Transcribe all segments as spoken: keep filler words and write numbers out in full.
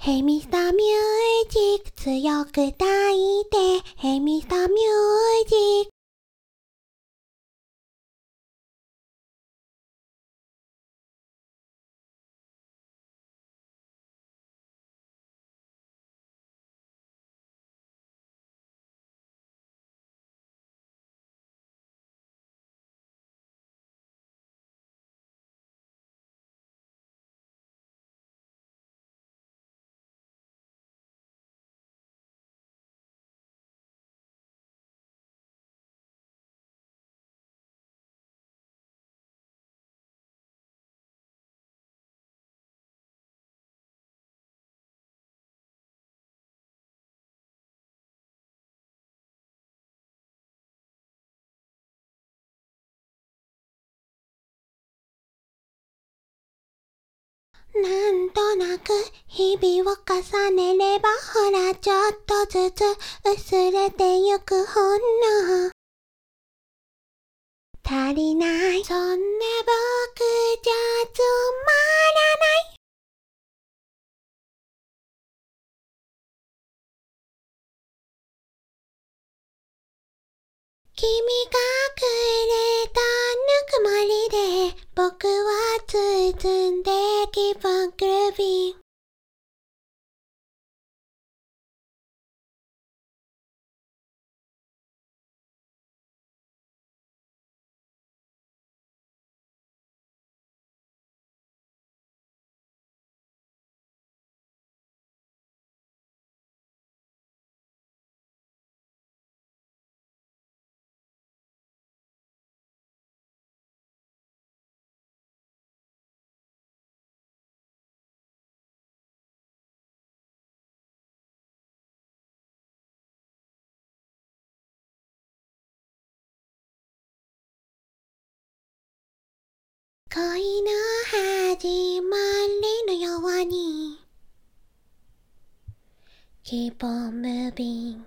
Hey Mister Music 強く抱いて Hey Mister Music なんとなく日々を重ねればほらちょっとずつ薄れてゆくほんの足りないそんな僕じゃつまらない君がくれたぬくもりで僕は包んで気分グルービー恋の始まりのように Keep on moving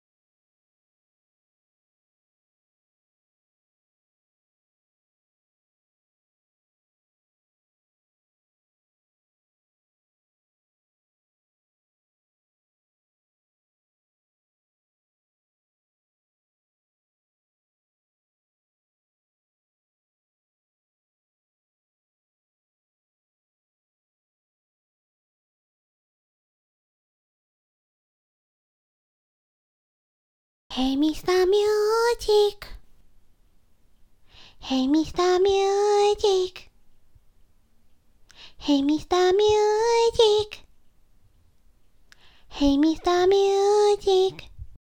Hey Mister Music Hey Mister Music Hey Mister Music Hey Mister Music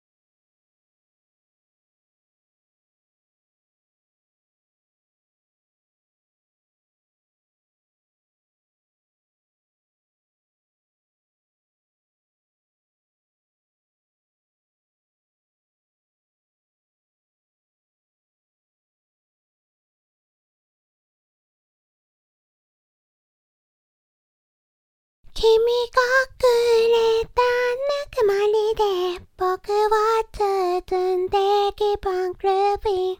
君がくれたぬくもりで僕は包んで気分グルービー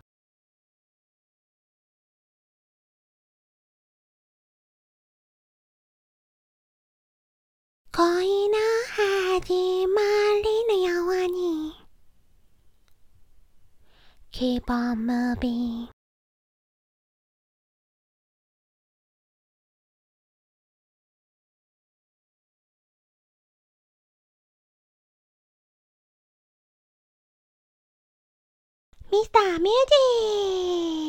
恋の始まりのように Keep on moving Mister Music